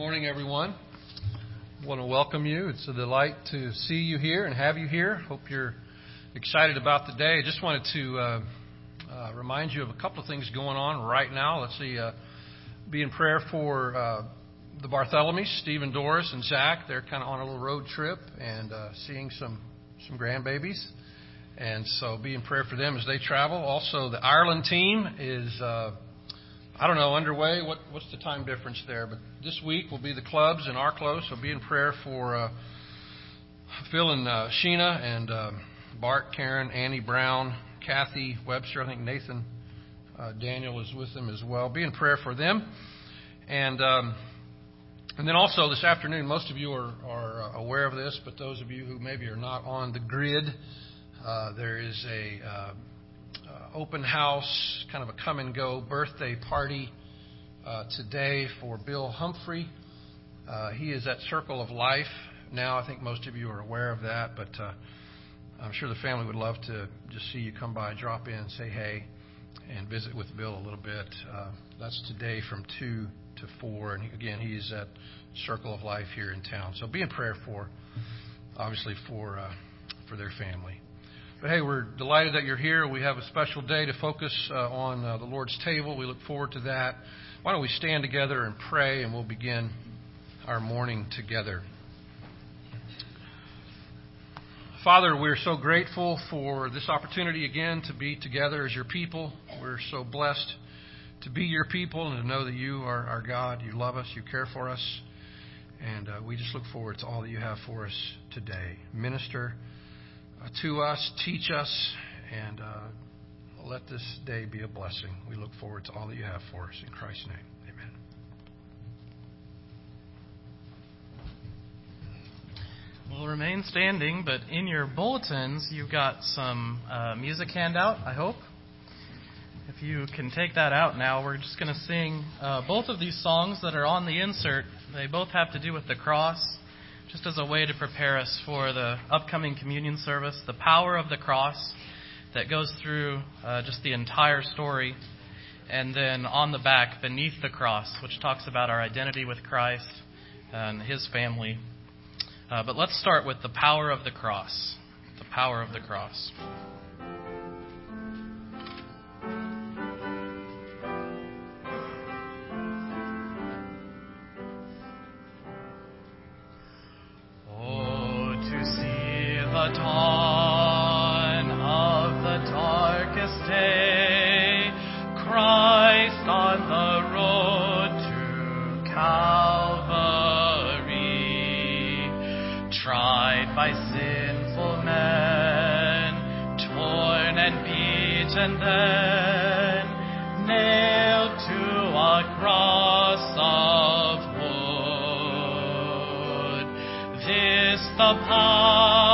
Morning, everyone. I want to welcome you. It's a delight to see you here and have you here. Hope you're excited about the day. I just wanted to remind you of a couple of things going on right now. Let's see. Be in prayer for the Bartholomews, Steve and Doris and Zach. They're kind of on a little road trip and seeing some grandbabies. And so be in prayer for them as they travel. Also, the Ireland team is underway. What's the time difference there? But this week will be the clubs in Arklow, so be in prayer for Phil and Sheena and Bart, Karen, Annie Brown, Kathy Webster. I think Nathan Daniel is with them as well. Be in prayer for them. And then also this afternoon, most of you are aware of this, but those of you who maybe are not on the grid, there is a open house, kind of a come-and-go birthday party today for Bill Humphrey. He is at Circle of Life now. I think most of you are aware of that, but I'm sure the family would love to just see you come by, drop in, say hey, and visit with Bill a little bit. That's today from 2 to 4, and again, he is at Circle of Life here in town. So be in prayer for their family. But hey, we're delighted that you're here. We have a special day to focus on the Lord's table. We look forward to that. Why don't we stand together and pray, and we'll begin our morning together. Father, we're so grateful for this opportunity again to be together as your people. We're so blessed to be your people and to know that you are our God. You love us. You care for us. And we just look forward to all that you have for us today. Minister to us, teach us, and let this day be a blessing. We look forward to all that you have for us. In Christ's name, amen. We'll remain standing, but in your bulletins, you've got some music handout, I hope. If you can take that out now, we're just going to sing both of these songs that are on the insert. They both have to do with the cross, just as a way to prepare us for the upcoming communion service. The power of the cross that goes through just the entire story. And then on the back, beneath the cross, which talks about our identity with Christ and His family. But let's start with the power of the cross. The power of the cross. The dawn of the darkest day, Christ on the road to Calvary, tried by sinful men, torn and beaten then, nailed to a cross of wood. This the power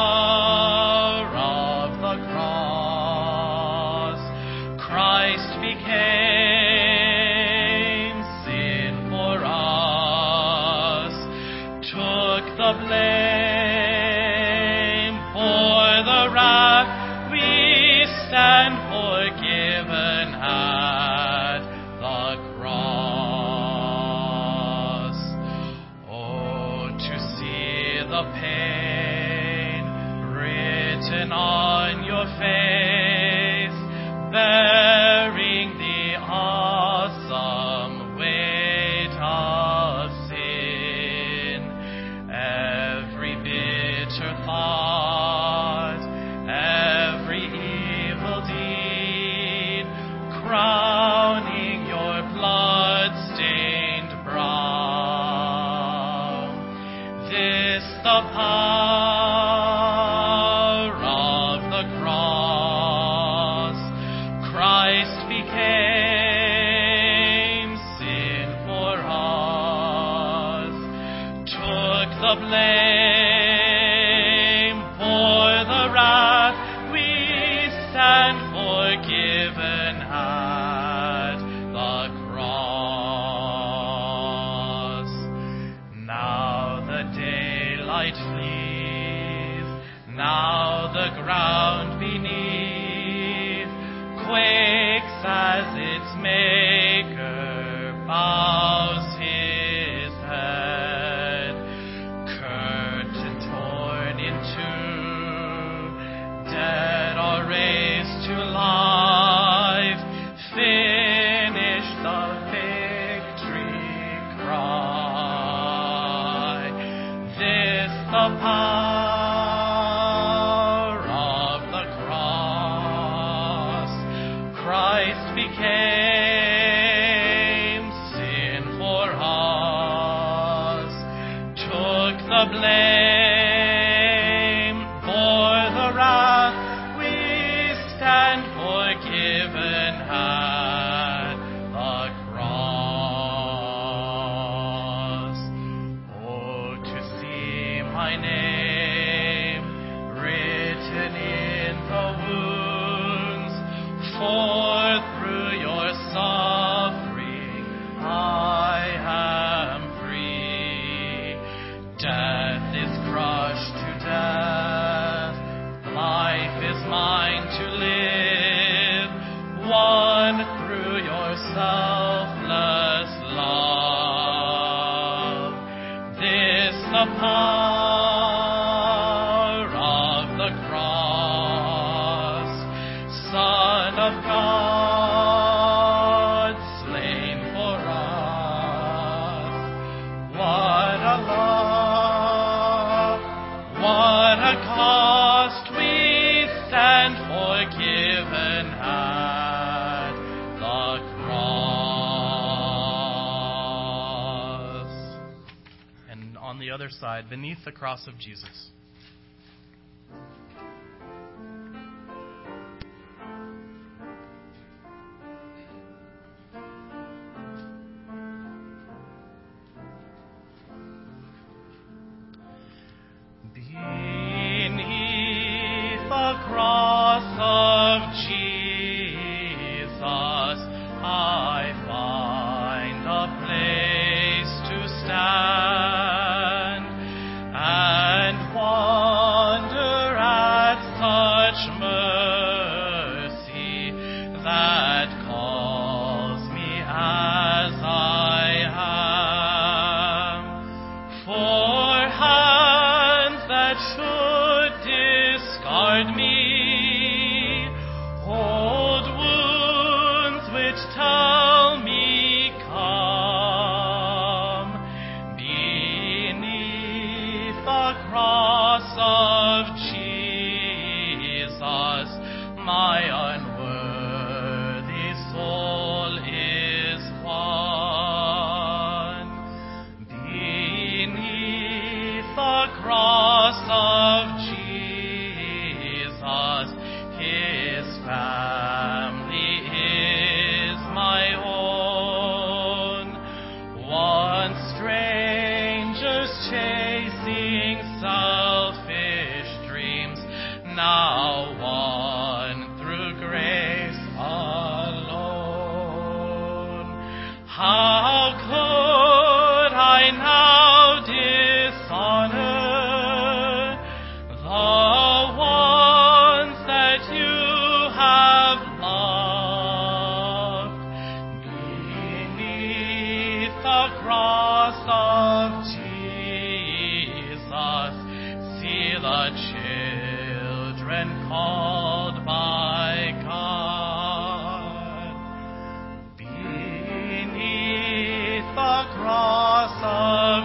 and forgiven at the cross. Oh, to see the pain written on your face, bearing the awesome weight of sin, every bitter thought, every crowning your blood-stained brow. This the power of the cross. Christ became sin for us, took the blame for the wrath we stand forgiven at the cross. Now the daylight flees, now the ground beneath quakes as its maker bows his head. the power of the cross. Christ became sin for us, took the blame, bore the wrath. We stand forgiven at the cross. Oh, to see my name written in the wounds, for through your suffering I am free. Death is crushed to death, life is mine to live, won through your selfless love. This the power of the cross, Son of God, slain for us. What a love, what a cost. We stand forgiven at the cross. And on the other side, beneath the cross of Jesus. Beneath the cross of Jesus, I find a place to stand and wonder at such mercy that calls me as I am. For hands that should discard me hold wounds which tell me come. Beneath the cross of Jesus, my unworthy soul is won. Beneath the cross of Jesus, his family is my own. Once strangers chasing selfish dreams, now one through grace alone. How could I now dishonor the ones that you have loved? Beneath the cross of Jesus, see the children called by God. Beneath the cross of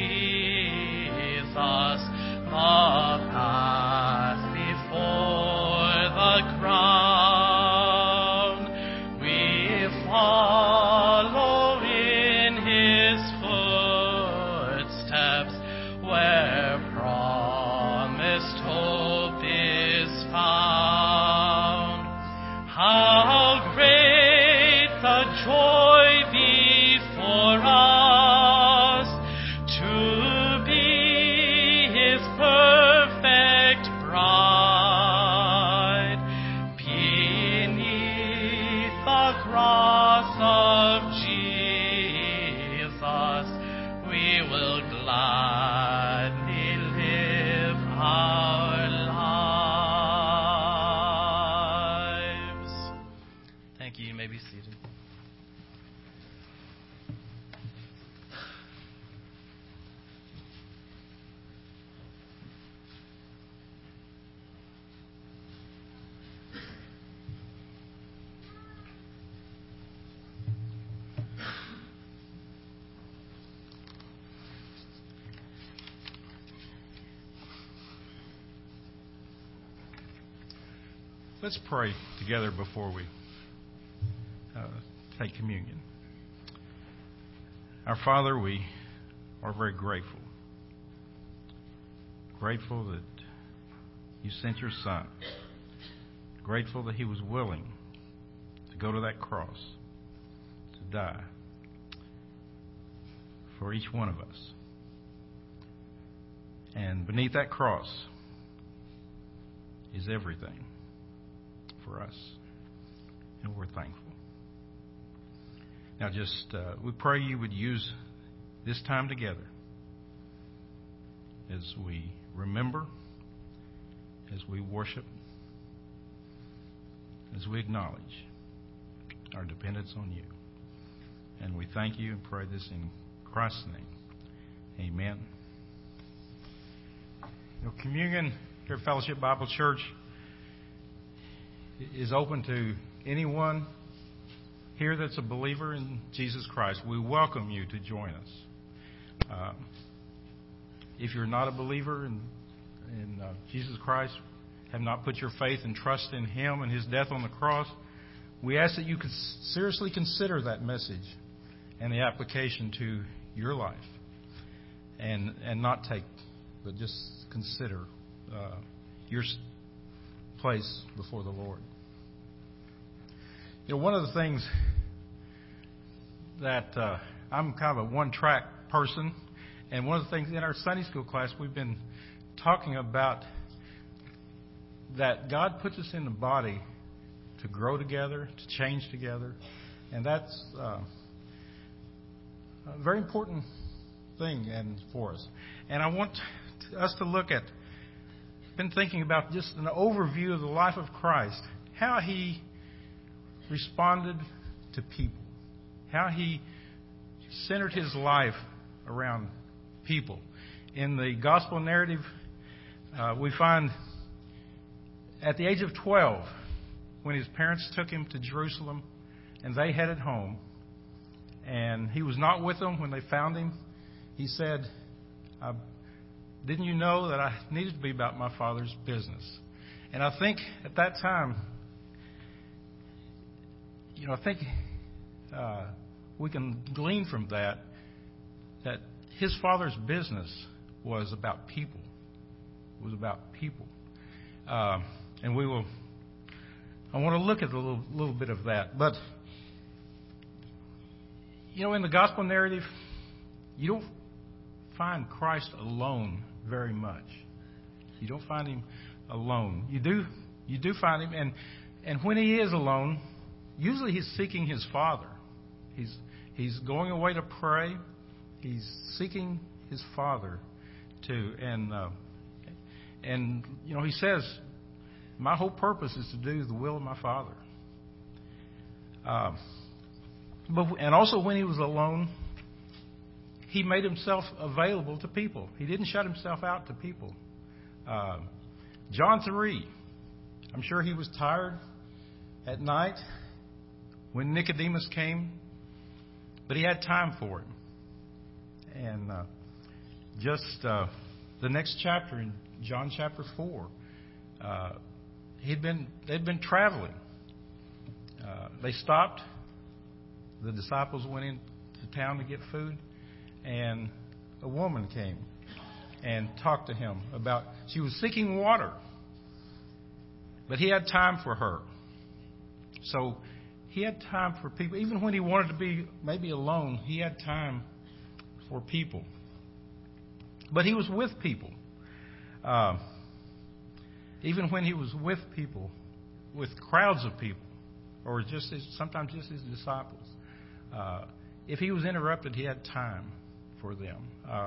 Jesus, the path before the crown, we follow in his footsteps where promised hope is found. How great the joy before us to be his perfect bride. Beneath the cross of Jesus, we will gladly live our lives. Thank you. You may be seated. Let's pray together before we take communion. Our Father, we are very grateful. Grateful that you sent your Son. Grateful that he was willing to go to that cross, to die for each one of us. And beneath that cross is everything for us. And we're thankful. Now we pray you would use this time together as we remember, as we worship, as we acknowledge our dependence on you. And we thank you and pray this in Christ's name. Amen. Communion here at Fellowship Bible Church is open to anyone here that's a believer in Jesus Christ. We welcome you to join us. If you're not a believer in Jesus Christ, have not put your faith and trust in Him and His death on the cross, we ask that you could seriously consider that message and the application to your life, and not take, but just consider your place before the Lord. One of the things that I'm kind of a one-track person, and one of the things in our Sunday school class we've been talking about that God puts us in the body to grow together, to change together, and that's a very important thing and for us. And I want us to look at, been thinking about just an overview of the life of Christ, how He responded to people, how He centered His life around people. In the gospel narrative, we find at the age of 12, when His parents took Him to Jerusalem and they headed home, and He was not with them when they found Him, He said, didn't you know that I needed to be about my Father's business? And I think at that time, we can glean from that His Father's business was about people. It was about people. And I want to look at a little bit of that. But, in the gospel narrative, you don't find Christ alone very much. You don't find Him alone. You do find Him, and when He is alone, usually He's seeking His Father. He's going away to pray. He's seeking His Father too, and He says, my whole purpose is to do the will of my Father. And also when He was alone, He made Himself available to people. He didn't shut Himself out to people. John 3, I'm sure He was tired at night when Nicodemus came, but He had time for him. And the next chapter in John chapter 4, they'd been traveling. They stopped. The disciples went into town to get food, and a woman came and talked to Him about, she was seeking water, but He had time for her. So He had time for people. Even when He wanted to be maybe alone, He had time for people. But He was with people. Even when He was with people, with crowds of people, or sometimes just His disciples, if He was interrupted, He had time for them.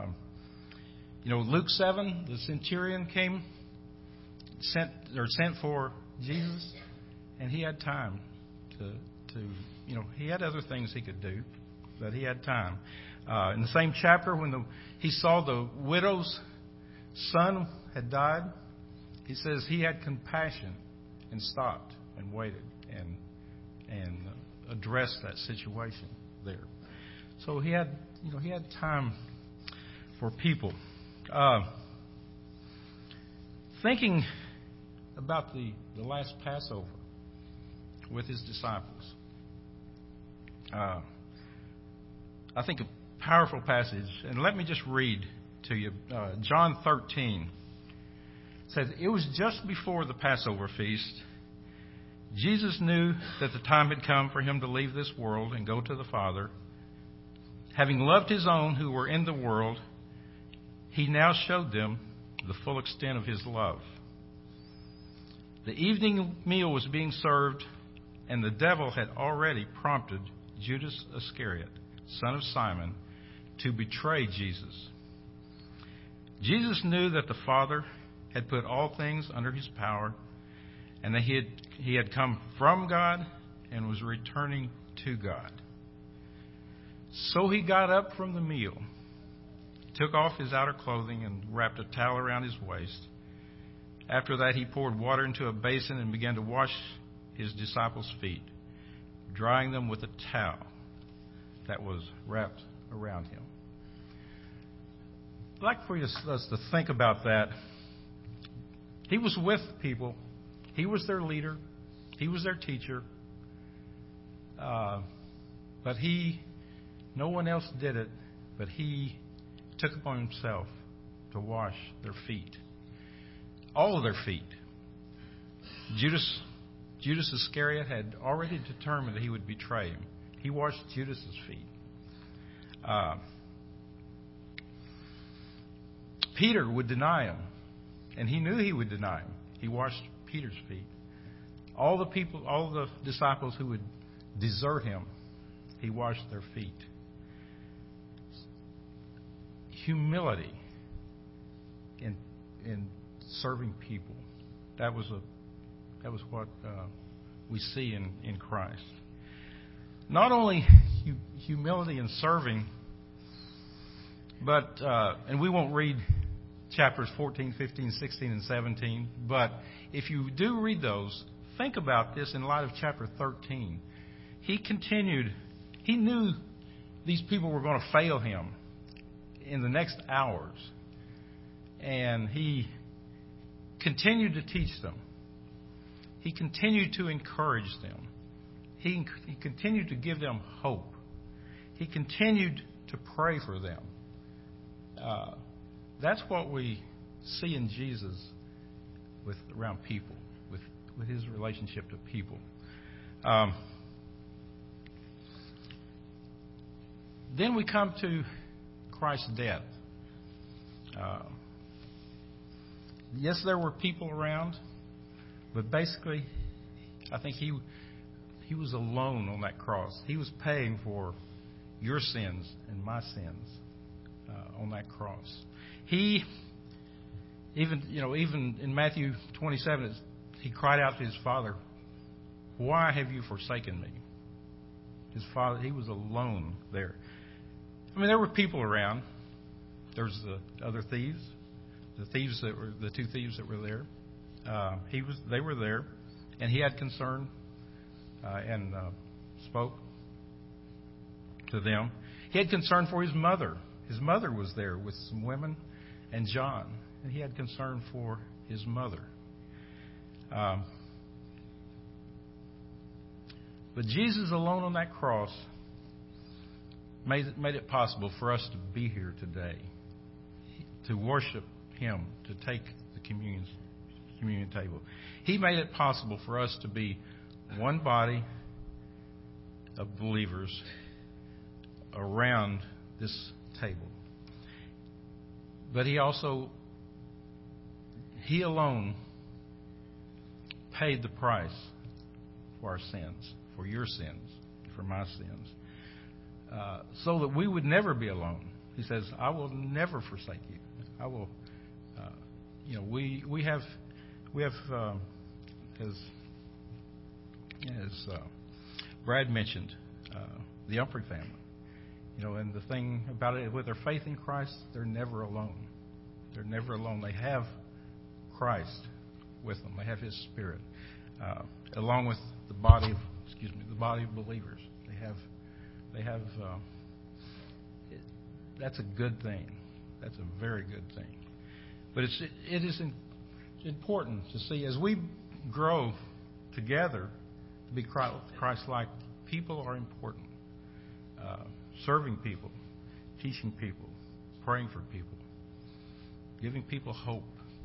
Luke 7, the centurion came, sent for Jesus, and he had time to he had other things he could do, but he had time. In the same chapter, when he saw the widow's son had died, he says he had compassion and stopped and waited and addressed that situation there. So he had time for people. Thinking about the last Passover with his disciples. I think a powerful passage, and let me just read to you. John 13 says, "It was just before the Passover feast. Jesus knew that the time had come for him to leave this world and go to the Father. Having loved his own who were in the world, he now showed them the full extent of his love. The evening meal was being served, and the devil had already prompted Judas Iscariot, son of Simon, to betray Jesus. Jesus knew that the Father had put all things under his power, and that he had come from God and was returning to God. So he got up from the meal, took off his outer clothing, and wrapped a towel around his waist. After that, he poured water into a basin and began to wash his disciples' feet, drying them with a towel that was wrapped around him." I'd like for us to think about that. He was with people. He was their leader. He was their teacher. But no one else did it, but he took upon himself to wash their feet. All of their feet. Judas Iscariot had already determined that he would betray him. He washed Judas's feet. Peter would deny him, and he knew he would deny him. He washed Peter's feet. All the disciples who would desert him, he washed their feet. Humility in serving people. That was what we see in Christ. Not only humility in serving, but and we won't read chapters 14, 15, 16, and 17, but if you do read those, think about this in light of chapter 13. He knew these people were going to fail him in the next hours, and he continued to teach them. He continued to encourage them. He continued to give them hope. He continued to pray for them. That's what we see in Jesus around people, with his relationship to people. Then we come to Christ's death. Yes, there were people around, but basically, I think he was alone on that cross. He was paying for your sins and my sins on that cross. He, even in Matthew 27, he cried out to his Father, "Why have you forsaken me?" His Father, he was alone there. I mean, there were people around. There's the other thieves, the two thieves that were there. They were there, and he had concern and spoke to them. He had concern for his mother. His mother was there with some women and John, and he had concern for his mother. But Jesus alone on that cross made it possible for us to be here today, to worship him, to take the communion table. He made it possible for us to be one body of believers around this table. But he alone paid the price for our sins, for your sins, for my sins, so that we would never be alone. He says, "I will never forsake you. I will." We have as Brad mentioned, the Humphrey family. And the thing about it, with their faith in Christ, they're never alone. They're never alone. They have Christ with them. They have His Spirit, along with the body of believers. They have. That's a good thing. That's a very good thing. But it is important to see as we grow together to be Christ-like. People are important. Serving people, teaching people, praying for people, giving people hope.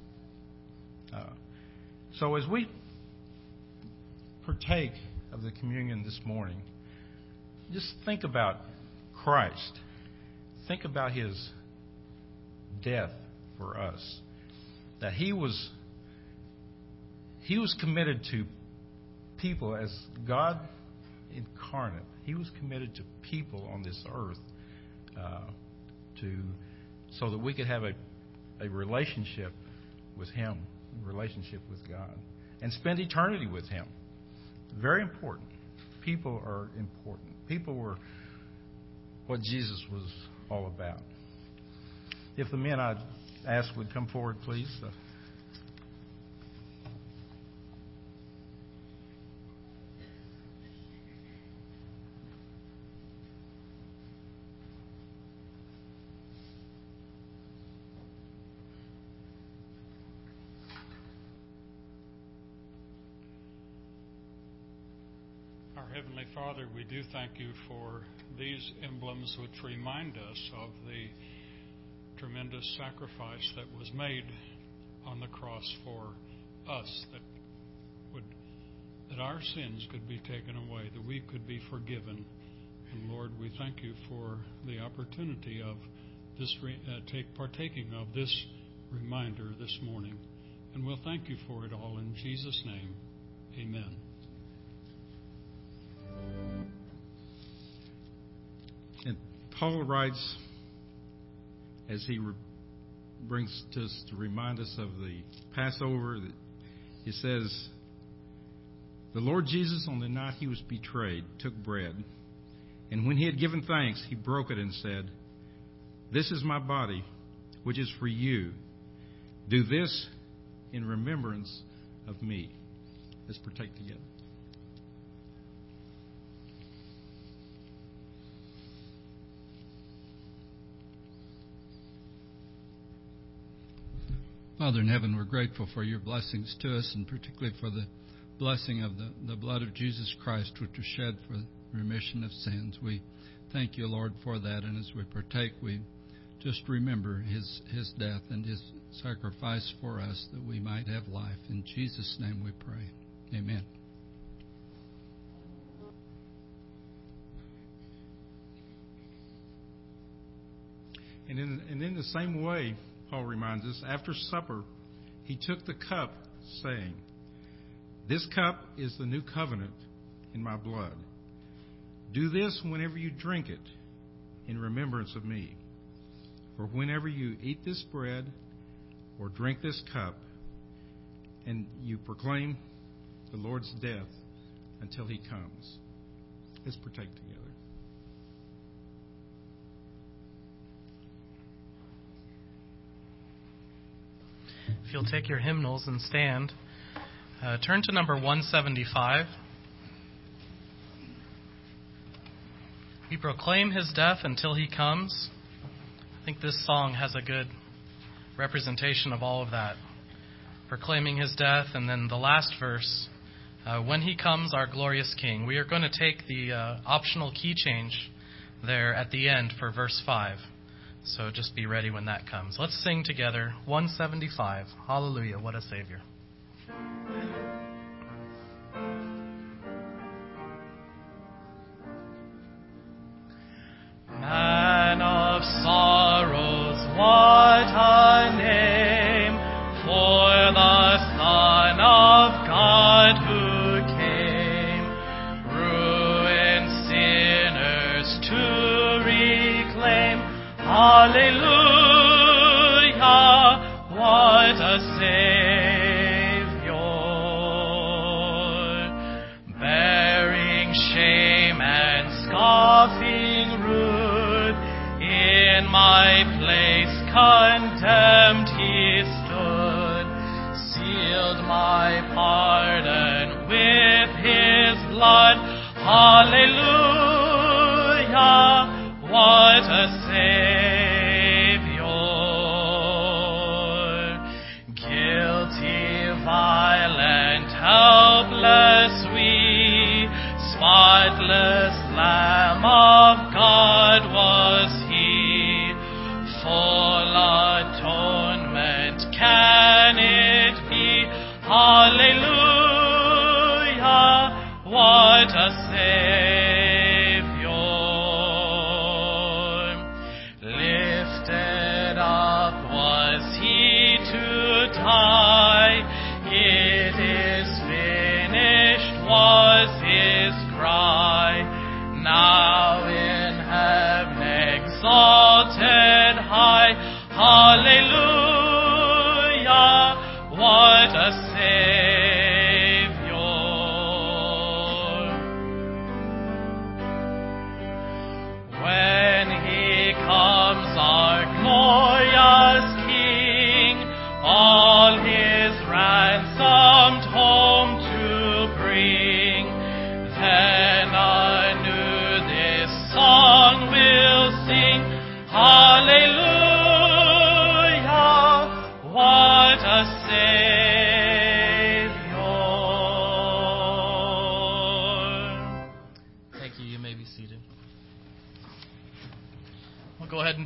So as we partake of the communion this morning, just think about Christ. Think about His death for us. That He was committed to people as God incarnate. He was committed to people on this earth so that we could have a relationship with Him, a relationship with God, and spend eternity with Him. Very important. People are important. People were what Jesus was all about. If the men I'd ask would come forward, please. Our Heavenly Father, we do thank You for these emblems which remind us of the tremendous sacrifice that was made on the cross for us, that our sins could be taken away, that we could be forgiven. And Lord, we thank You for the opportunity of this partaking of this reminder this morning. And we'll thank You for it all in Jesus' name. Amen. And Paul writes, as he brings to us to remind us of the Passover, that he says, "The Lord Jesus, on the night He was betrayed, took bread, and when He had given thanks, He broke it and said, 'This is my body, which is for you. Do this in remembrance of me.'" Let's partake together. Father in heaven, we're grateful for Your blessings to us, and particularly for the blessing of the blood of Jesus Christ, which was shed for remission of sins. We thank You, Lord, for that. And as we partake, we just remember His death and His sacrifice for us, that we might have life. In Jesus' name we pray. Amen. And in the same way, Paul reminds us, after supper, He took the cup, saying, "This cup is the new covenant in my blood. Do this whenever you drink it in remembrance of me. For whenever you eat this bread or drink this cup, and you proclaim the Lord's death until He comes." Let's partake together. If you'll take your hymnals and stand, turn to number 175. We proclaim His death until He comes. I think this song has a good representation of all of that. Proclaiming His death, and then the last verse, when He comes, our glorious King. We are going to take the optional key change there at the end for verse 5. So just be ready when that comes. Let's sing together 175. Hallelujah, what a Savior. Man of sorrows, what a name for the Son of God who came, ruined sinners to reclaim. Hallelujah, what a Savior, bearing shame and scoffing rude, in my place condemned He stood, sealed my pardon with His blood. Hallelujah, what a Savior, guilty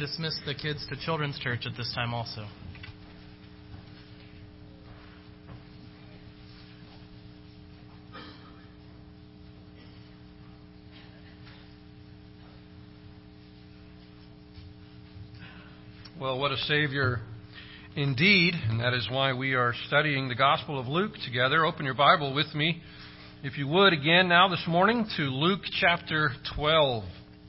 dismiss the kids to children's church at this time also. Well, what a Savior indeed, and that is why we are studying the Gospel of Luke together. Open your Bible with me, if you would, again now this morning to Luke chapter 12.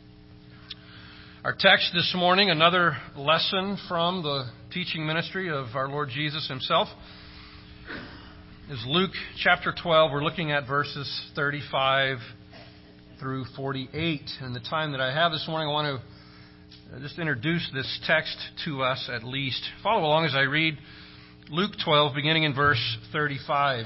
Our text this morning, another lesson from the teaching ministry of our Lord Jesus himself, is Luke chapter 12. We're looking at verses 35 through 48. And the time that I have this morning, I want to just introduce this text to us at least. Follow along as I read Luke 12, beginning in verse 35.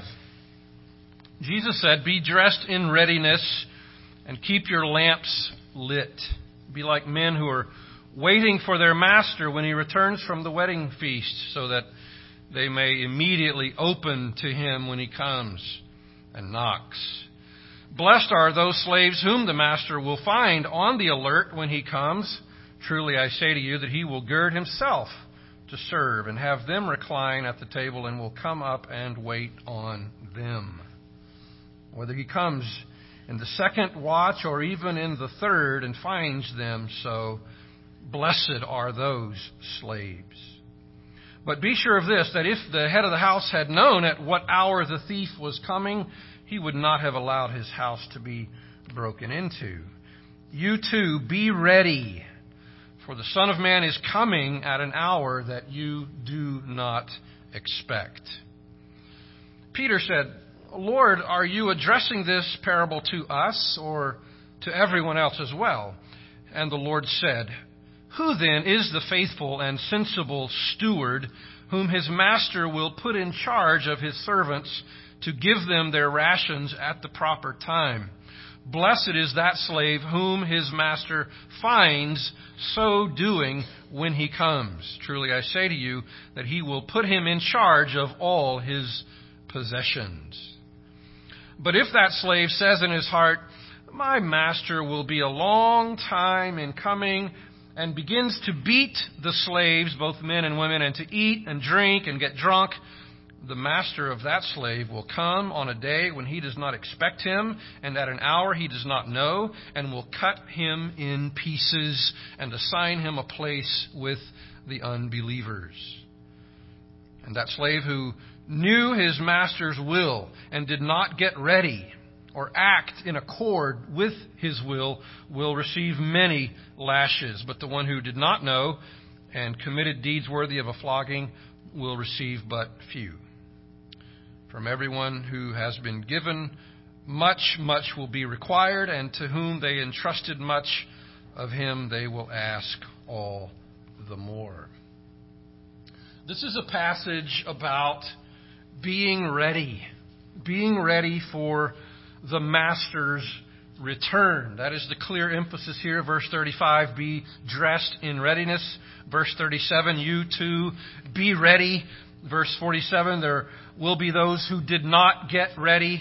Jesus said, "Be dressed in readiness and keep your lamps lit. Be like men who are waiting for their master when he returns from the wedding feast, so that they may immediately open to him when he comes and knocks. Blessed are those slaves whom the master will find on the alert when he comes. Truly I say to you that he will gird himself to serve and have them recline at the table and will come up and wait on them. Whether he comes in the second watch or even in the third and finds them so, blessed are those slaves. But be sure of this, that if the head of the house had known at what hour the thief was coming, he would not have allowed his house to be broken into. You too, be ready. For the Son of Man is coming at an hour that you do not expect." Peter said, "Lord, are you addressing this parable to us or to everyone else as well?" And the Lord said, "Who then is the faithful and sensible steward whom his master will put in charge of his servants to give them their rations at the proper time? Blessed is that slave whom his master finds so doing when he comes. Truly I say to you that he will put him in charge of all his possessions. But if that slave says in his heart, 'My master will be a long time in coming,' and begins to beat the slaves, both men and women, and to eat and drink and get drunk, the master of that slave will come on a day when he does not expect him, and at an hour he does not know, and will cut him in pieces and assign him a place with the unbelievers. And that slave who knew his master's will and did not get ready or act in accord with his will receive many lashes. But the one who did not know and committed deeds worthy of a flogging will receive but few. From everyone who has been given much, much will be required, and to whom they entrusted much, of him they will ask all the more." This is a passage about being ready for the master's return. That is the clear emphasis here. Verse 35, be dressed in readiness. Verse 37, you too be ready. Verse 47, there will be those who did not get ready.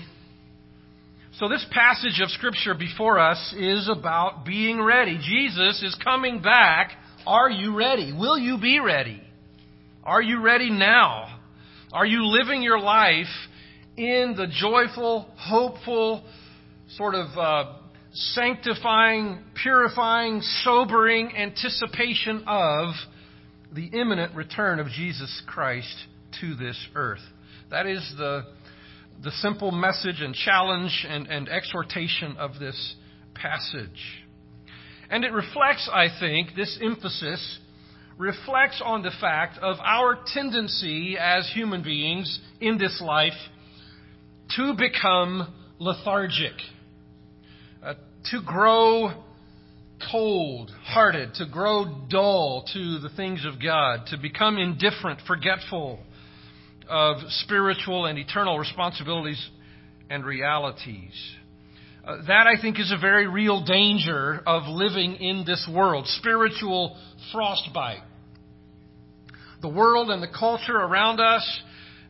So this passage of Scripture before us is about being ready. Jesus is coming back. Are you ready? Will you be ready? Are you ready now? Are you living your life in the joyful, hopeful, sort of sanctifying, purifying, sobering anticipation of the imminent return of Jesus Christ to this earth? That is the simple message and challenge and exhortation of this passage. And it reflects, I think, this emphasis reflects on the fact of our tendency as human beings in this life to become lethargic, to grow cold-hearted, to grow dull to the things of God, to become indifferent, forgetful of spiritual and eternal responsibilities and realities. That, I think, is a very real danger of living in this world, spiritual frostbite. The world and the culture around us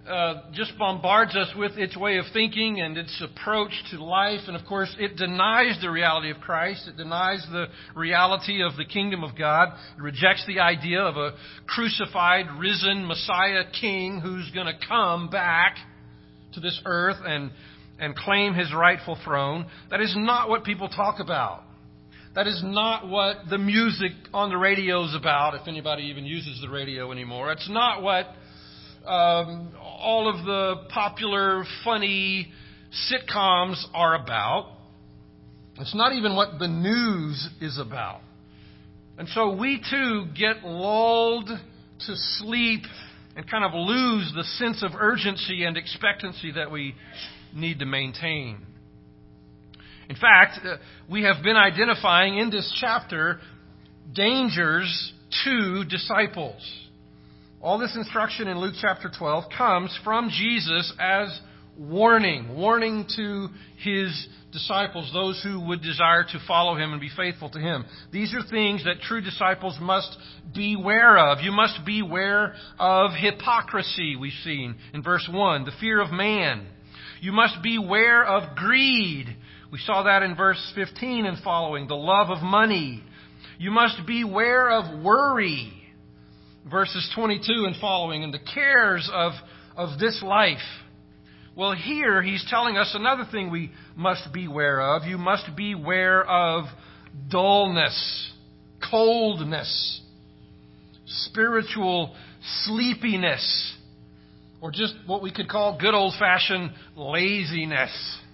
just bombards us with its way of thinking and its approach to life. And of course, it denies the reality of Christ. It denies the reality of the kingdom of God. It rejects the idea of a crucified, risen Messiah King who's going to come back to this earth and claim His rightful throne. That is not what people talk about. That is not what the music on the radio is about, if anybody even uses the radio anymore. It's not what all of the popular, funny sitcoms are about. It's not even what the news is about. And so we too get lulled to sleep and kind of lose the sense of urgency and expectancy that we need to maintain. In fact, we have been identifying in this chapter dangers to disciples. All this instruction in Luke chapter 12 comes from Jesus as warning to His disciples, those who would desire to follow Him and be faithful to Him. These are things that true disciples must beware of. You must beware of hypocrisy, we've seen in verse 1, the fear of man. You must beware of greed. We saw that in verse 15 and following, the love of money. You must beware of worry, verses 22 and following, and the cares of this life. Well, here He's telling us another thing we must beware of. You must beware of dullness, coldness, spiritual sleepiness, or just what we could call good old-fashioned laziness.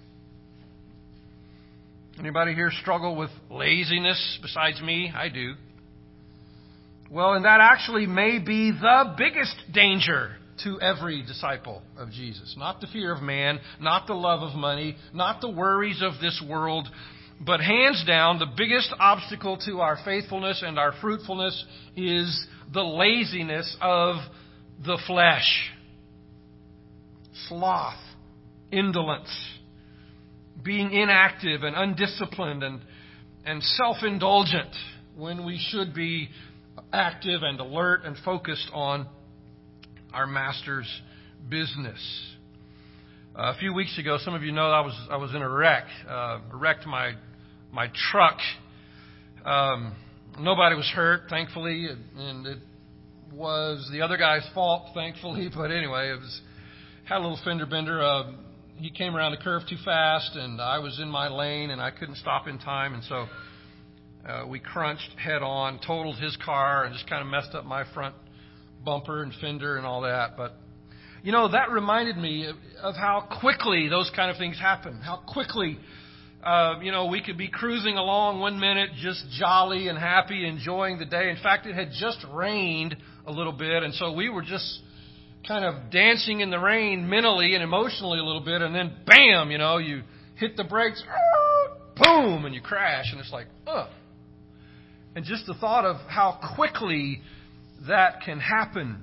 Anybody here struggle with laziness besides me? I do. Well, and that actually may be the biggest danger to every disciple of Jesus. Not the fear of man, not the love of money, not the worries of this world, but hands down, the biggest obstacle to our faithfulness and our fruitfulness is the laziness of the flesh. Sloth, indolence, being inactive and undisciplined and self-indulgent when we should be active and alert and focused on our Master's business. A few weeks ago, some of you know I was in a wreck. Wrecked my truck. Nobody was hurt, thankfully, and it was the other guy's fault, thankfully. But anyway, had a little fender bender. He came around the curve too fast, and I was in my lane, and I couldn't stop in time, and so we crunched head on, totaled his car, and just kind of messed up my front bumper and fender and all that. But, you know, that reminded me of how quickly those kind of things happen. How quickly, we could be cruising along one minute, just jolly and happy, enjoying the day. In fact, it had just rained a little bit, and so we were just kind of dancing in the rain mentally and emotionally a little bit, and then bam, you hit the brakes, boom, and you crash, and it's like, ugh. And just the thought of how quickly that can happen.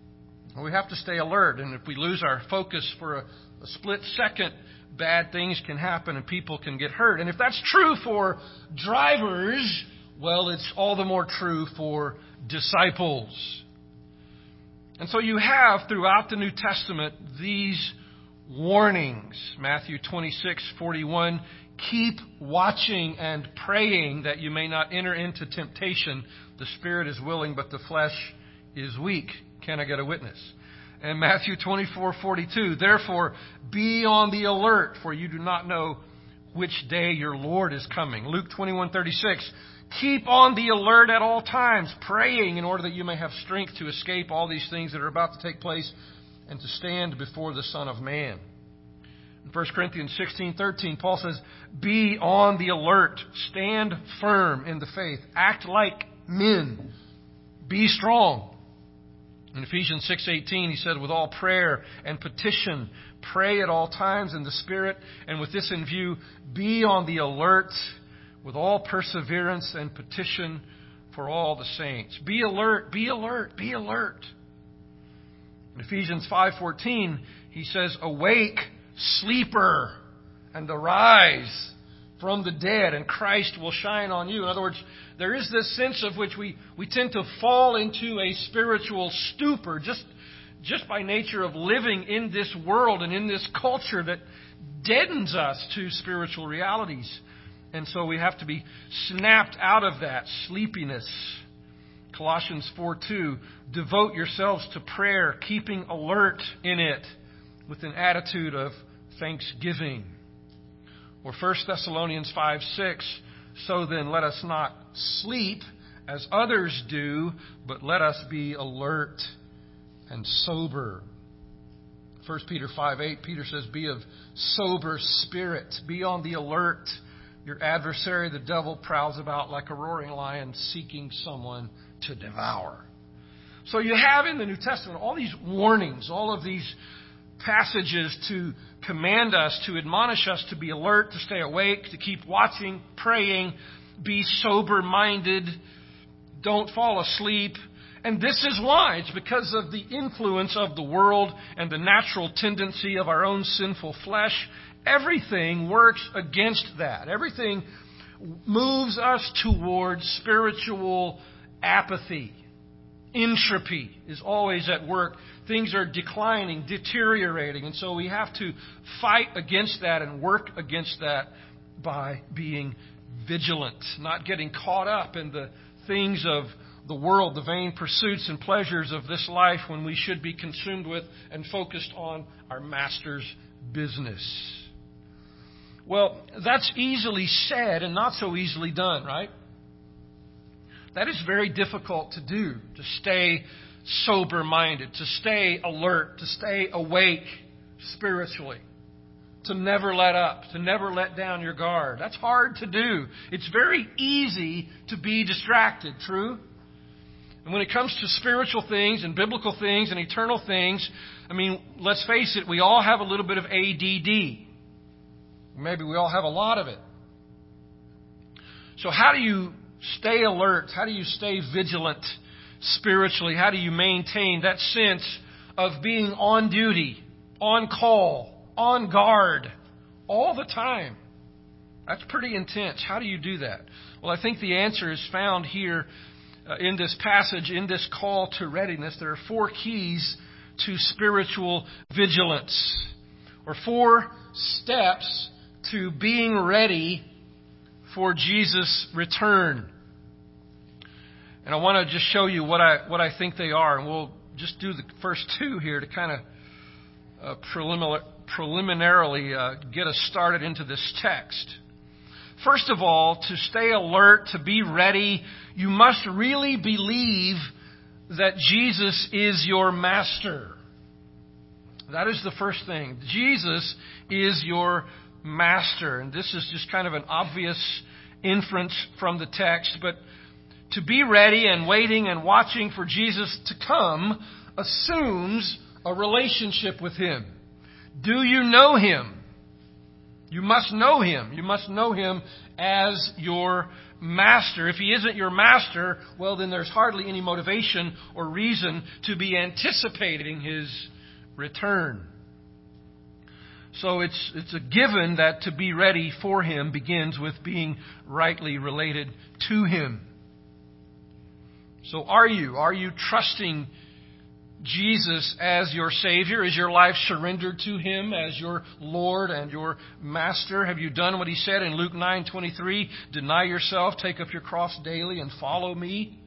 We have to stay alert, and if we lose our focus for a split second, bad things can happen and people can get hurt. And if that's true for drivers, well, it's all the more true for disciples. And so you have throughout the New Testament these warnings. Matthew 26:41, keep watching and praying that you may not enter into temptation. The spirit is willing, but the flesh is weak. Can I get a witness? And Matthew 24:42, therefore be on the alert, for you do not know which day your Lord is coming. Luke 21:36, keep on the alert at all times, praying in order that you may have strength to escape all these things that are about to take place and to stand before the Son of Man. In 1 Corinthians 16:13, Paul says, be on the alert, stand firm in the faith, act like men, be strong. In Ephesians 6:18, he said, with all prayer and petition, pray at all times in the Spirit, and with this in view, be on the alert with all perseverance and petition for all the saints. Be alert, be alert, be alert. In Ephesians 5:14, he says, awake, sleeper, and arise from the dead, and Christ will shine on you. In other words, there is this sense of which we tend to fall into a spiritual stupor, just just by nature of living in this world and in this culture that deadens us to spiritual realities. And so we have to be snapped out of that sleepiness. Colossians 4:2, devote yourselves to prayer, keeping alert in it with an attitude of thanksgiving. Or 1 Thessalonians 5:6, so then let us not sleep as others do, but let us be alert and sober. 1 Peter 5:8, Peter says, be of sober spirit. Be on the alert. Your adversary, the devil, prowls about like a roaring lion seeking someone to devour. So you have in the New Testament all these warnings, all of these passages to command us, to admonish us to be alert, to stay awake, to keep watching, praying, be sober-minded, don't fall asleep. And this is why. It's because of the influence of the world and the natural tendency of our own sinful flesh. Everything works against that. Everything moves us towards spiritual apathy. Entropy is always at work. Things are declining, deteriorating. And so we have to fight against that and work against that by being vigilant, not getting caught up in the things of the world, the vain pursuits and pleasures of this life, when we should be consumed with and focused on our Master's business. Well, that's easily said and not so easily done, right? That is very difficult to do, to stay sober-minded, to stay alert, to stay awake spiritually, to never let up, to never let down your guard. That's hard to do. It's very easy to be distracted, true? And when it comes to spiritual things and biblical things and eternal things, I mean, let's face it, we all have a little bit of ADD. Maybe we all have a lot of it. So how do you stay alert? How do you stay vigilant spiritually? How do you maintain that sense of being on duty, on call, on guard, all the time? That's pretty intense. How do you do that? Well, I think the answer is found here in this passage, in this call to readiness. There are 4 keys to spiritual vigilance, or 4 steps to being ready for Jesus' return. And I want to just show you what I think they are. And we'll just do the first 2 here to kind of preliminarily get us started into this text. First of all, to stay alert, to be ready, you must really believe that Jesus is your master. That is the first thing. Jesus is your master. And this is just kind of an obvious inference from the text. But to be ready and waiting and watching for Jesus to come assumes a relationship with Him. Do you know Him? You must know Him. You must know Him as your master. If He isn't your master, well, then there's hardly any motivation or reason to be anticipating His return. So it's a given that to be ready for Him begins with being rightly related to Him. So are you trusting Jesus as your Savior? Is your life surrendered to Him as your Lord and your Master? Have you done what He said in Luke 9:23? Deny yourself, take up your cross daily, and follow me?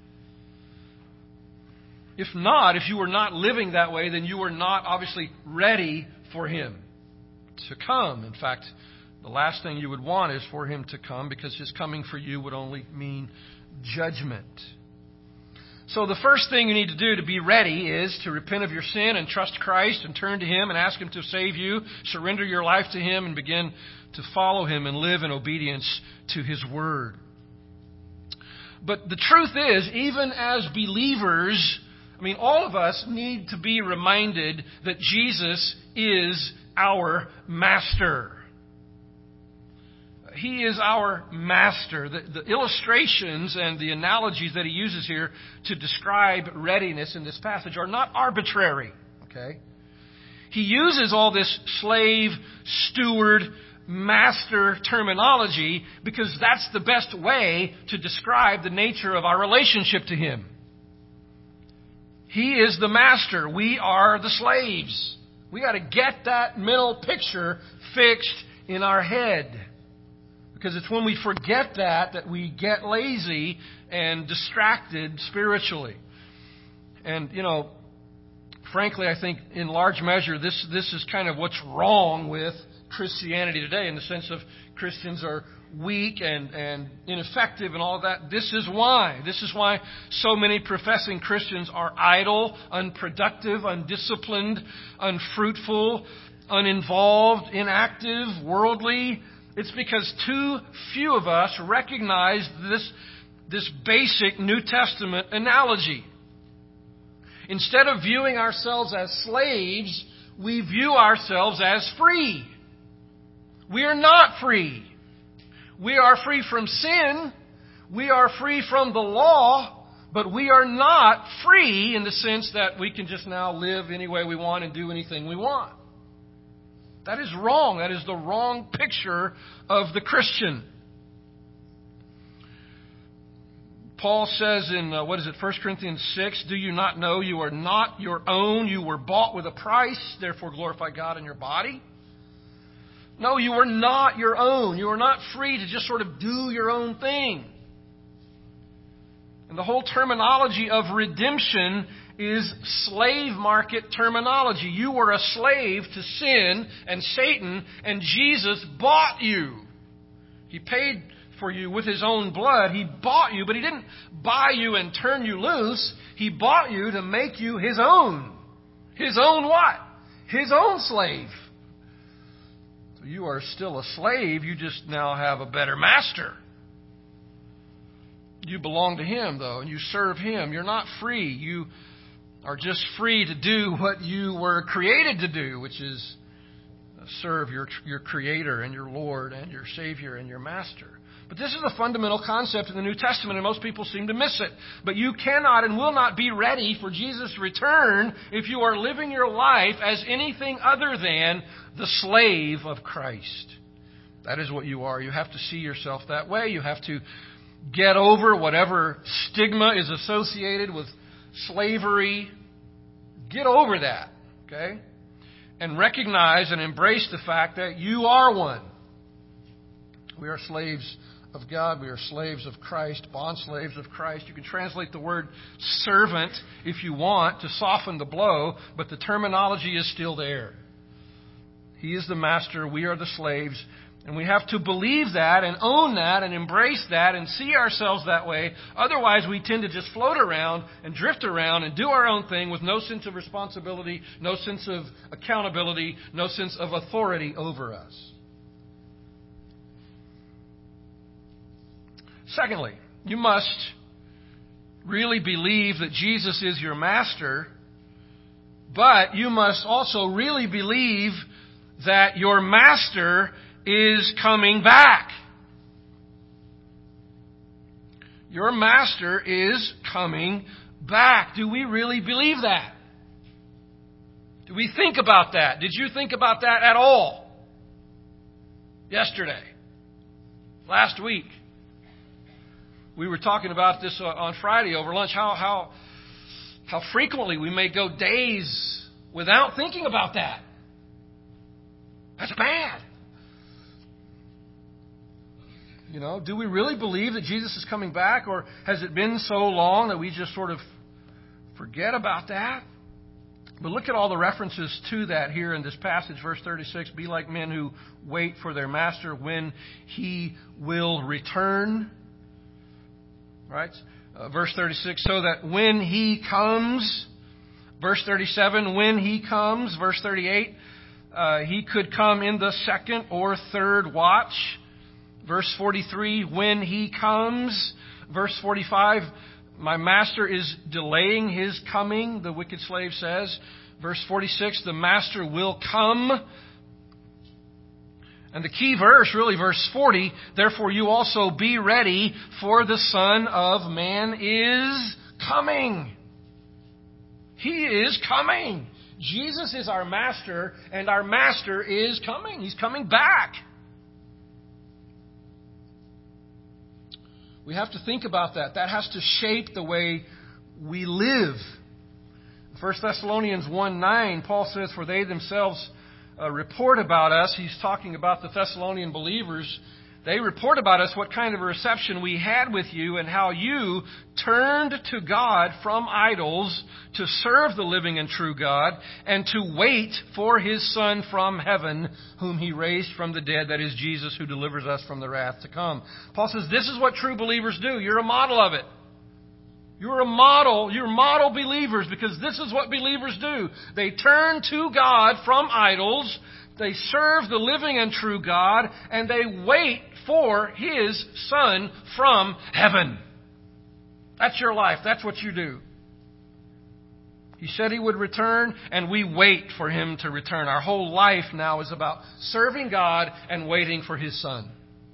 If not, if you are not living that way, then you are not obviously ready for Him to come. In fact, the last thing you would want is for Him to come, because His coming for you would only mean judgment. So the first thing you need to do to be ready is to repent of your sin and trust Christ and turn to Him and ask Him to save you. Surrender your life to Him and begin to follow Him and live in obedience to His Word. But the truth is, even as believers, all of us need to be reminded that Jesus is our master. He is our master. The illustrations and the analogies that he uses here to describe readiness in this passage are not arbitrary. Okay? He uses all this slave, steward, master terminology because that's the best way to describe the nature of our relationship to Him. He is the master. We are the slaves. We got to get that mental picture fixed in our head. Because it's when we forget that we get lazy and distracted spiritually. And, frankly, I think in large measure this is kind of what's wrong with Christianity today, in the sense of Christians are weak and ineffective and all that. This is why. This is why so many professing Christians are idle, unproductive, undisciplined, unfruitful, uninvolved, inactive, worldly. It's because too few of us recognize this basic New Testament analogy. Instead of viewing ourselves as slaves, we view ourselves as free. We are not free. We are free from sin. We are free from the law, but we are not free in the sense that we can just now live any way we want and do anything we want. That is wrong. That is the wrong picture of the Christian. Paul says in, 1 Corinthians 6, do you not know you are not your own? You were bought with a price, therefore glorify God in your body. No, you are not your own. You are not free to just sort of do your own thing. And the whole terminology of redemption is slave market terminology. You were a slave to sin and Satan, and Jesus bought you. He paid for you with His own blood. He bought you, but He didn't buy you and turn you loose. He bought you to make you His own. His own what? His own slave. So you are still a slave. You just now have a better master. You belong to Him, though, and you serve Him. You're not free. You are just free to do what you were created to do, which is serve your Creator and your Lord and your Savior and your Master. But this is a fundamental concept in the New Testament, and most people seem to miss it. But you cannot and will not be ready for Jesus' return if you are living your life as anything other than the slave of Christ. That is what you are. You have to see yourself that way. You have to get over whatever stigma is associated with slavery. Get over that, okay? And recognize and embrace the fact that you are one. We are slaves of God. We are slaves of Christ, bond slaves of Christ. You can translate the word servant if you want to soften the blow, but the terminology is still there. He is the master. We are the slaves. And we have to believe that and own that and embrace that and see ourselves that way. Otherwise, we tend to just float around and drift around and do our own thing with no sense of responsibility, no sense of accountability, no sense of authority over us. Secondly, you must really believe that Jesus is your master, but you must also really believe that your master is coming back. Your master is coming back. Do we really believe that? Do we think about that? Did you think about that at all? Yesterday? Last week? We were talking about this on Friday over lunch, how frequently we may go days without thinking about that. That's bad. Do we really believe that Jesus is coming back, or has it been so long that we just sort of forget about that? But look at all the references to that here in this passage, verse 36. Be like men who wait for their master when he will return. Right? Verse 36, so that when he comes. Verse 37, when he comes. Verse 38, he could come in the second or third watch. Verse 43, when he comes. Verse 45, my master is delaying his coming, the wicked slave says. Verse 46, the master will come. And the key verse, really verse 40, therefore you also be ready, for the Son of Man is coming. He is coming. Jesus is our master, and our master is coming. He's coming back. We have to think about that. That has to shape the way we live. 1 Thessalonians 1:9, Paul says, "For they themselves report about us," he's talking about the Thessalonian believers, "they report about us what kind of a reception we had with you and how you turned to God from idols to serve the living and true God and to wait for His Son from heaven, whom He raised from the dead, that is Jesus, who delivers us from the wrath to come." Paul says this is what true believers do. You're a model of it. You're a model. You're model believers because this is what believers do. They turn to God from idols. They serve the living and true God, and they wait for His Son from heaven. That's your life. That's what you do. He said He would return, and we wait for Him to return. Our whole life now is about serving God and waiting for His Son.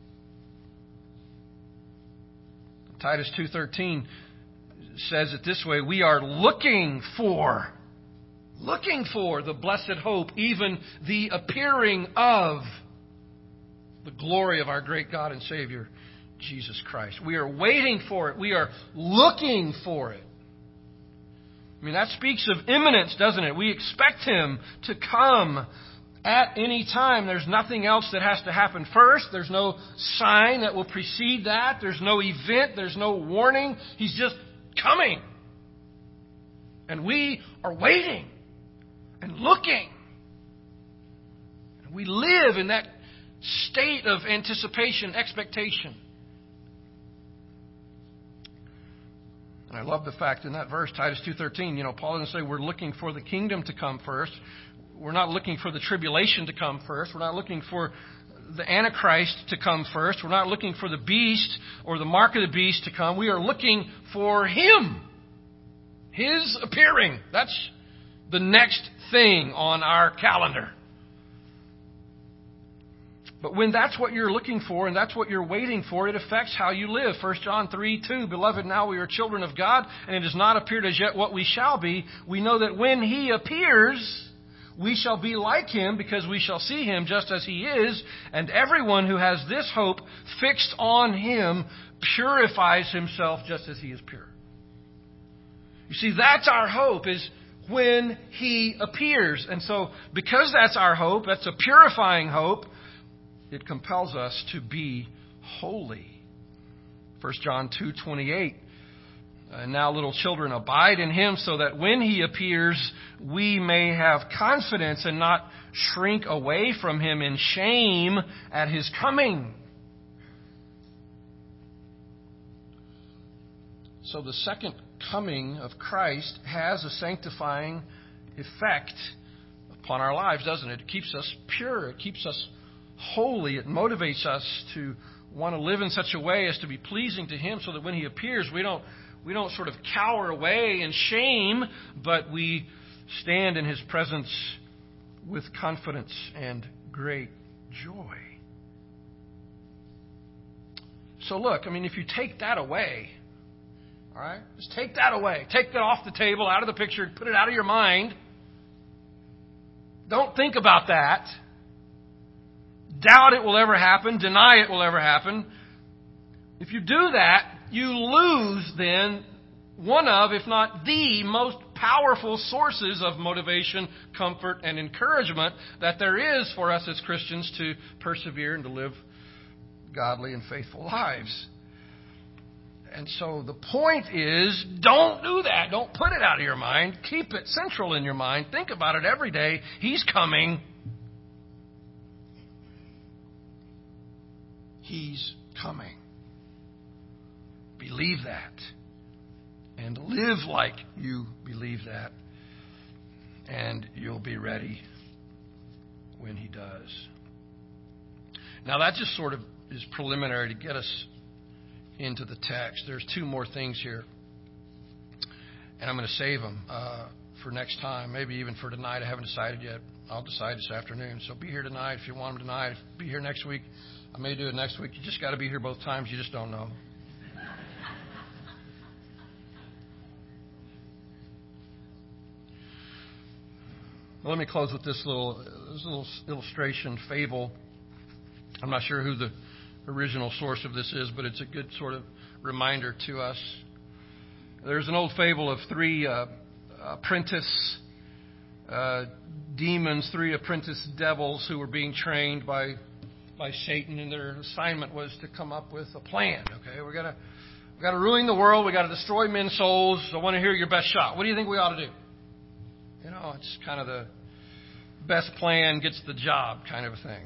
Titus 2:13 says it this way: we are looking for the blessed hope, even the appearing of the glory of our great God and Savior, Jesus Christ. We are waiting for it. We are looking for it. I mean, that speaks of imminence, doesn't it? We expect Him to come at any time. There's nothing else that has to happen first. There's no sign that will precede that. There's no event. There's no warning. He's just coming. And we are waiting and looking. And we live in that state of anticipation, expectation. And I love the fact in that verse, Titus 2:13, Paul doesn't say we're looking for the kingdom to come first. We're not looking for the tribulation to come first. We're not looking for the Antichrist to come first. We're not looking for the beast or the mark of the beast to come. We are looking for Him. His appearing. That's the next thing on our calendar. But when that's what you're looking for and that's what you're waiting for, it affects how you live. 1 John 3:2, "Beloved, now we are children of God, and it has not appeared as yet what we shall be. We know that when He appears, we shall be like Him, because we shall see Him just as He is. And everyone who has this hope fixed on Him purifies himself just as He is pure." You see, that's our hope, is when He appears. And so, because that's our hope, that's a purifying hope, it compels us to be holy. 1 John 2:28, "And now, little children, abide in Him, so that when He appears, we may have confidence and not shrink away from Him in shame at His coming." So the second coming of Christ has a sanctifying effect upon our lives, doesn't it? It keeps us pure. It keeps us holy. It motivates us to want to live in such a way as to be pleasing to Him, so that when He appears, we don't sort of cower away in shame, but we stand in His presence with confidence and great joy. So look, if you take that away, all right, just take that away. Take that off the table, out of the picture, put it out of your mind. Don't think about that. Doubt it will ever happen. Deny it will ever happen. If you do that, you lose then one of, if not the most powerful sources of motivation, comfort, and encouragement that there is for us as Christians to persevere and to live godly and faithful lives. And so the point is, don't do that. Don't put it out of your mind. Keep it central in your mind. Think about it every day. He's coming. He's coming. Believe that. And live like you believe that. And you'll be ready when He does. Now that just sort of is preliminary to get us into the text. There's two more things here. And I'm going to save them for next time. Maybe even for tonight. I haven't decided yet. I'll decide this afternoon. So be here tonight if you want them tonight. Be here next week. I may do it next week. You just got to be here both times. You just don't know. Well, let me close with this little illustration, fable. I'm not sure who the original source of this is, but it's a good sort of reminder to us. There's an old fable of three apprentice demons, 3 apprentice devils who were being trained by Satan, and their assignment was to come up with a plan. Okay, we got to ruin the world. We got to destroy men's souls. I want to hear your best shot. What do you think we ought to do? You know, it's kind of the best plan gets the job kind of a thing.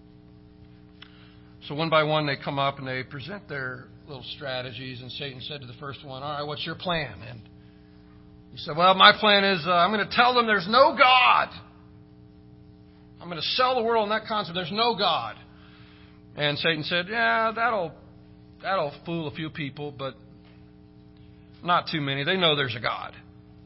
So one by one they come up and they present their little strategies, and Satan said to the first one, all right, what's your plan? And he said, well, my plan is I'm going to tell them there's no God. I'm going to sell the world on that concept. There's no God. And Satan said, yeah, that'll fool a few people, but not too many. They know there's a God.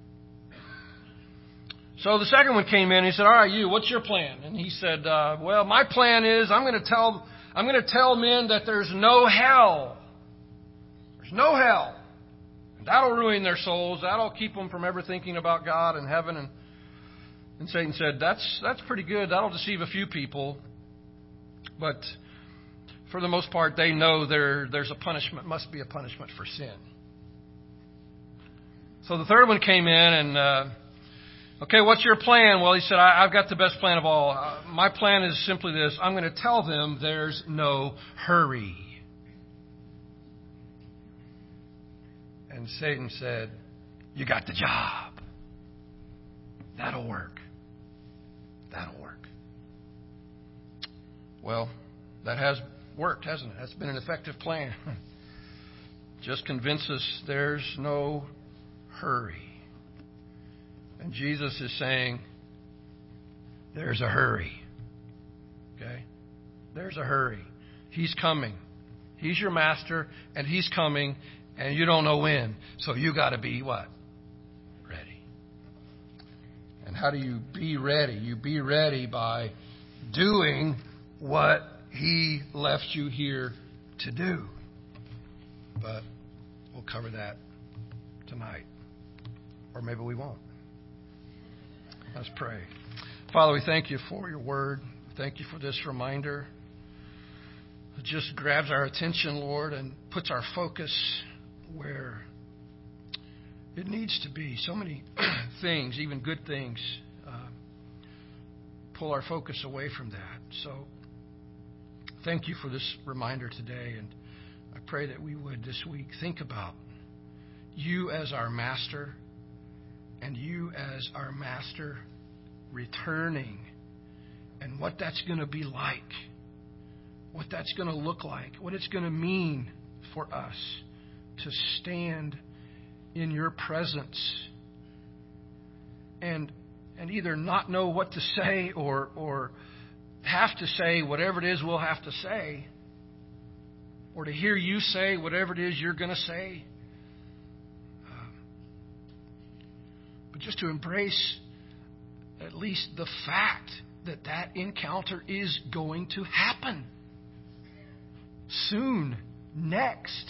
So the second one came in and he said, all right, you, what's your plan? And he said, well, my plan is I'm going to tell men that there's no hell. There's no hell. And that'll ruin their souls. That'll keep them from ever thinking about God and heaven. And Satan said, that's pretty good. That'll deceive a few people. But for the most part, they know there's a punishment, must be a punishment for sin. So the third one came in and, okay, what's your plan? Well, he said, I've got the best plan of all. My plan is simply this. I'm going to tell them there's no hurry. And Satan said, you got the job. That'll work. That'll work. Well, that has worked, hasn't it? That's been an effective plan. Just convince us there's no hurry. And Jesus is saying, there's a hurry. Okay? There's a hurry. He's coming. He's your master, and He's coming, and you don't know when. So you got to be what? Ready. And how do you be ready? You be ready by doing what He left you here to do. But we'll cover that tonight. Or maybe we won't. Let's pray. Father, we thank You for Your word. Thank You for this reminder. It just grabs our attention, Lord, and puts our focus where it needs to be. So many things, even good things, pull our focus away from that. So thank You for this reminder today, and I pray that we would this week think about You as our master, and You as our master returning, and what that's going to be like, what that's going to look like, what it's going to mean for us to stand in Your presence and either not know what to say or have to say whatever it is we'll have to say, or to hear You say whatever it is You're going to say. But just to embrace at least the fact that that encounter is going to happen soon, next.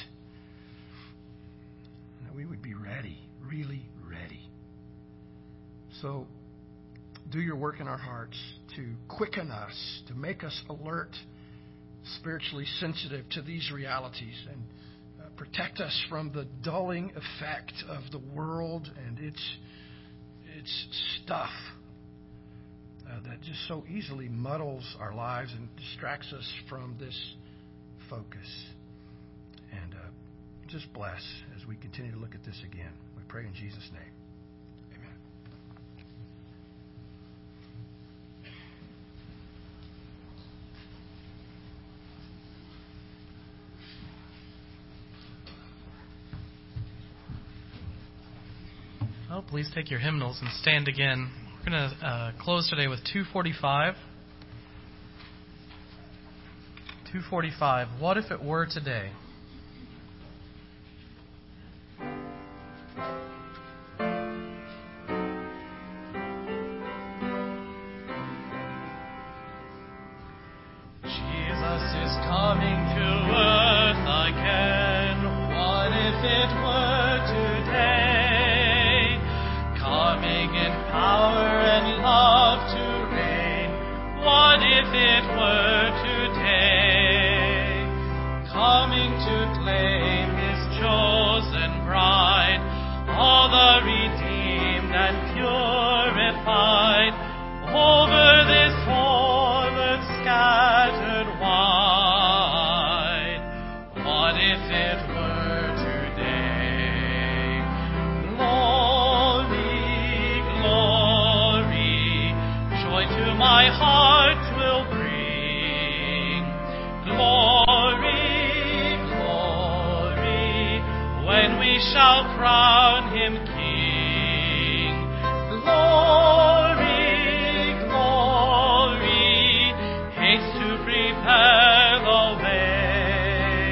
That we would be ready, really ready. So do Your work in our hearts to quicken us, to make us alert, spiritually sensitive to these realities, and protect us from the dulling effect of the world and its stuff that just so easily muddles our lives and distracts us from this focus. And just bless as we continue to look at this again. We pray in Jesus' name. Amen. Well, please take your hymnals and stand again. We're going to close today with 245. 245. What if it were today? Jesus is coming to earth again. What if it were today? Coming in power and love to reign. What if it were today? Coming to my heart will bring glory, glory, when we shall crown him King. Glory, glory, haste to prepare the way.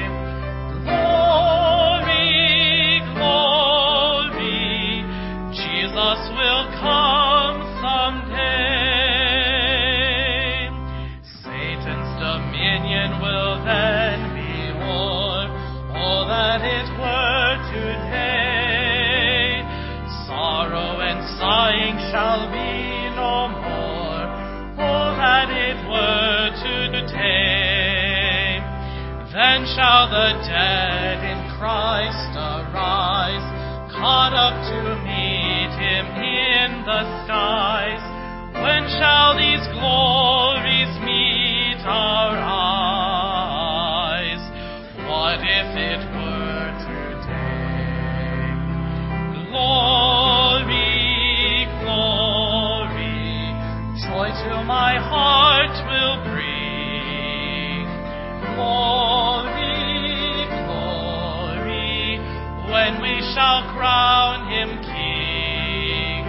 Glory, glory, Jesus will come someday. Satan's dominion will then be o'er. Oh, that it were today. Sorrow and sighing shall be no more. Oh, that it were today. Then shall the dead in Christ arise, caught up to meet him in the skies. When shall these glories meet our eyes? What if it were today? Glory, glory, joy to my heart will bring. Glory, glory, when we shall crown him King.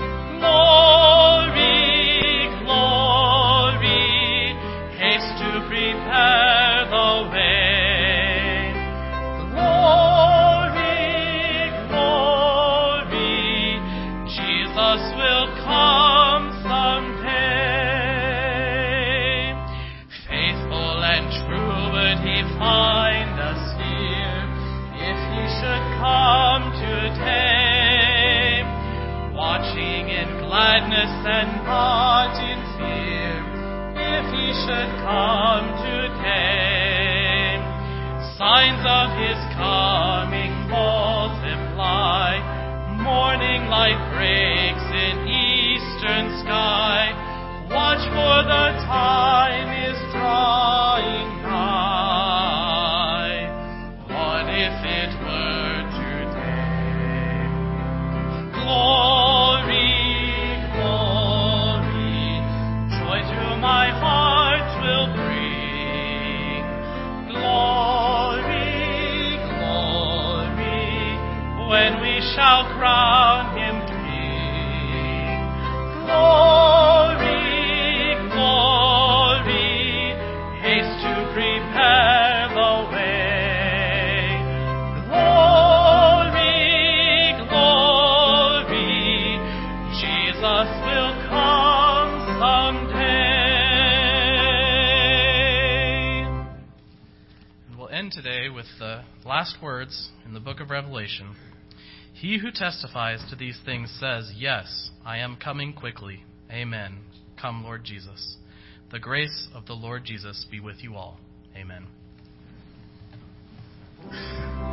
Glory, glory, haste to prepare the way. Glory, glory, Jesus will come someday. Faithful and true would he find us here, if he should come today, watching in gladness and not in fear, if he should come today. Signs of his coming multiply, morning light breaks in eastern sky. Watch, for the time is drawing nigh. What if it were today? Glory, glory, joy to my heart will bring. Glory, glory, when we shall crown him King. Glory, glory, haste to prepare the way. Glory, glory, Jesus will come someday. And we'll end today with the last words in the book of Revelation. He who testifies to these things says, "Yes, I am coming quickly. Amen. Come, Lord Jesus." The grace of the Lord Jesus be with you all. Amen.